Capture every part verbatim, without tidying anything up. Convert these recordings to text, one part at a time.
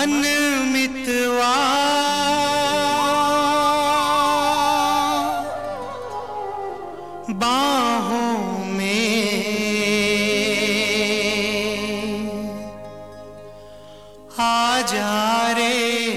मन मितवा बाहों में आ जा रे।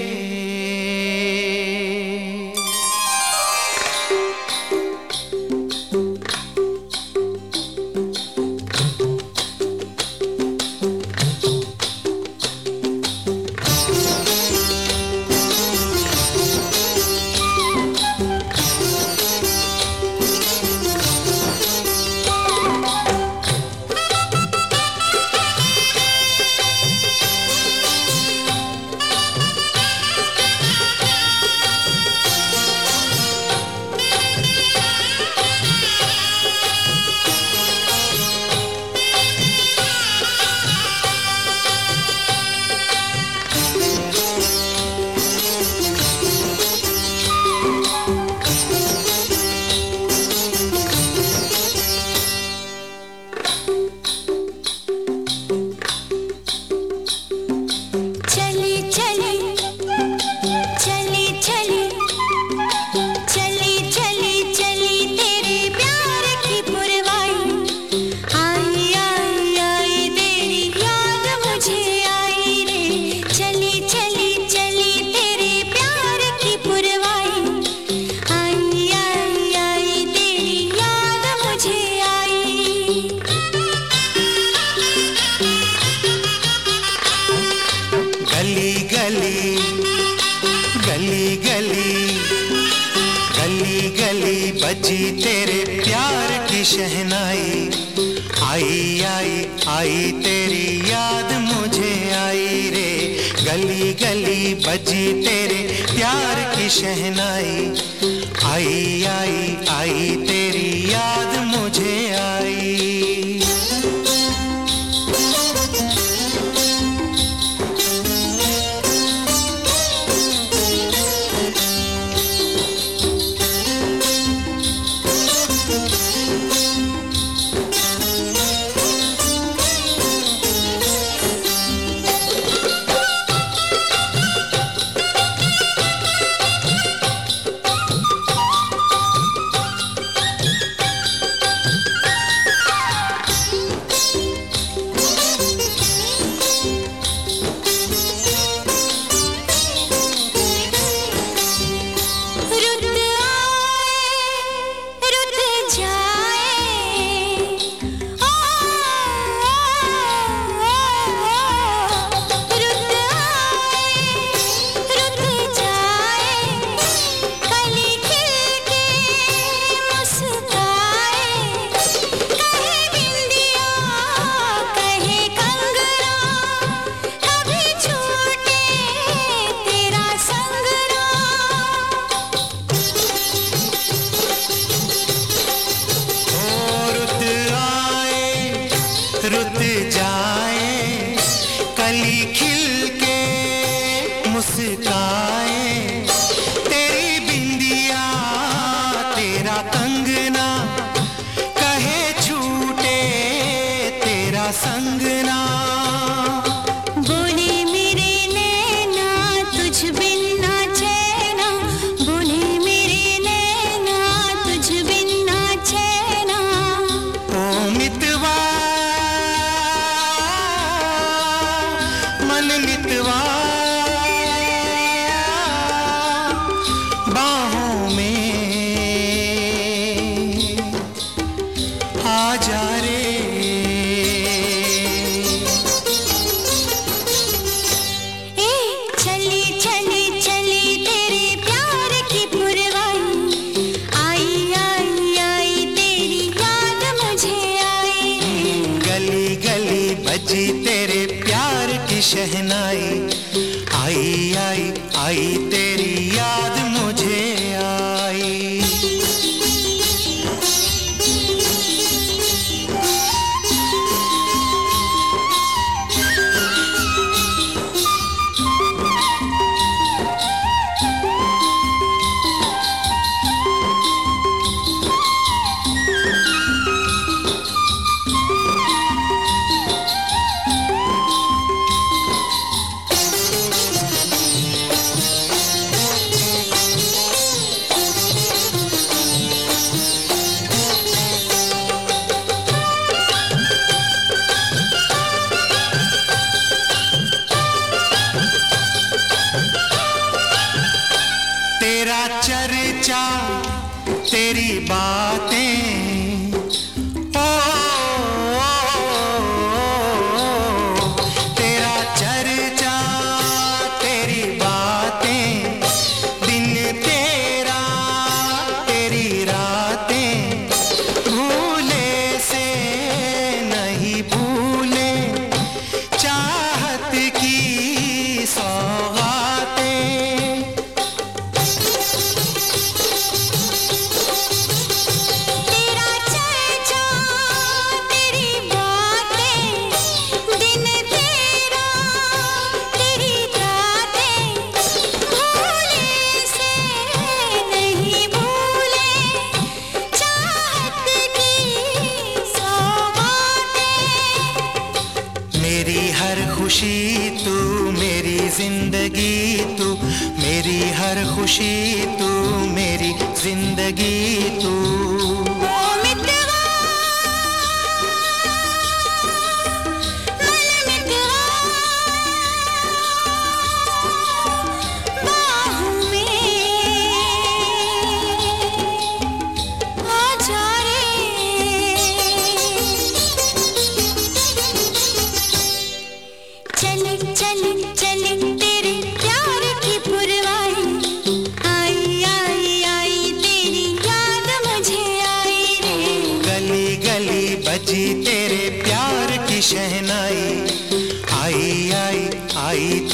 गली गली गली गली गली गली बजी तेरे प्यार की शहनाई। आई आई आई तेरी याद मुझे आई रे। गली गली बजी तेरे प्यार की शहनाई। आई आई आई तेरी याद मुझे आई। रुत जाए कली खिल के मुस्काए। तेरी बिंदिया तेरा कंगना कहे छूटे तेरा संगना। बोले मेरे नैना तुझ बिन ना चैना। बोले मेरे नैना तुझ बिन ना चैना। ओ मितवा मन मितवा बाहों में आ जा रे। ए चली चली चली तेरे प्यार की पुरवाई। आई आई आई तेरी याद मुझे आई। गली गली बजी तेरे प्यार की शहनाई। आई आई आई तेरी याद मुझे आई। तेरी बातें, ओ, तेरा चर्चा, तेरी बातें, दिन तेरा, तेरी रातें, भूले से नहीं भूले, चाहत की सौगातें। तेरा चर्चा, तेरी बातें, दिन तेरा, तेरी रातें, भूले से नहीं भूले, चाहत की सौगातें। मेरी हर खुशी तू, मेरी जिंदगी तू, मेरी हर खुशी तू, मेरी जिंदगी तू। ओ मितवा, मन मितवा, बाहों में आ जा रे। चले चले चले तेरे प्यार की पुरवाई, आई आई आई तेरी याद मुझे आई रे। गली गली बजी तेरे प्यार की शहनाई, आई आई आई